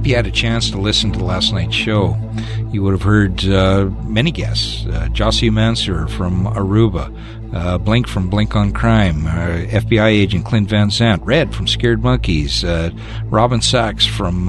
hope you had a chance to listen to last night's show. You would have heard many guests. Josie Mansour from Aruba, Blink from Blink on Crime, FBI agent Clint Van Zandt, Red from Scared Monkeys, Robin Sachs from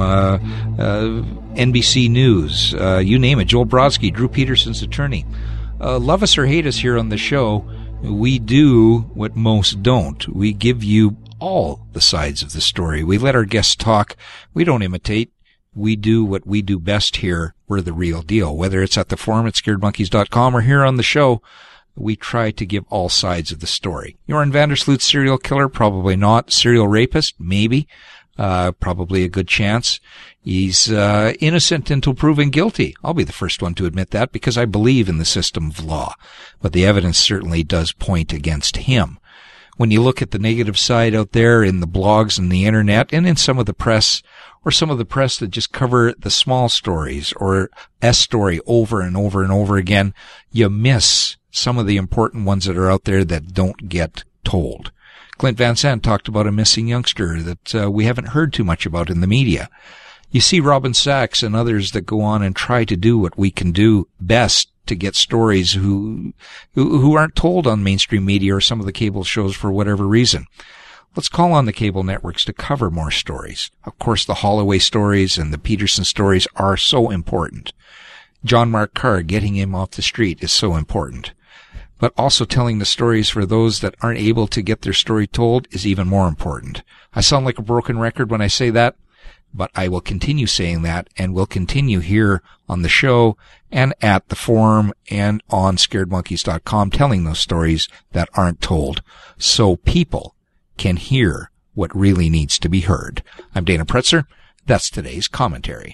NBC News, you name it, Joel Brodsky, Drew Peterson's attorney. Love us or hate us here on the show, we do what most don't. We give you all the sides of the story. We let our guests talk. We don't imitate. We do what we do best here. We're the real deal. Whether it's at the forum at scaredmonkeys.com or here on the show, we try to give all sides of the story. Joran van der Sloot, serial killer? Probably not. Serial rapist? Maybe. Probably a good chance. He's innocent until proven guilty. I'll be the first one to admit that because I believe in the system of law. But the evidence certainly does point against him. When you look at the negative side out there in the blogs and the internet and in some of the press, or some of the press that just cover the small stories or a story over and over and over again, you miss some of the important ones that are out there that don't get told. Clint Van Zandt talked about a missing youngster that we haven't heard too much about in the media. You see Robin Sachs and others that go on and try to do what we can do best to get stories who aren't told on mainstream media or some of the cable shows for whatever reason. Let's call on the cable networks to cover more stories. Of course, the Holloway stories and the Peterson stories are so important. John Mark Carr, getting him off the street is so important. But also telling the stories for those that aren't able to get their story told is even more important. I sound like a broken record when I say that, but I will continue saying that and will continue here on the show and at the forum and on scaredmonkeys.com telling those stories that aren't told so people can hear what really needs to be heard. I'm Dana Pretzer. That's today's commentary.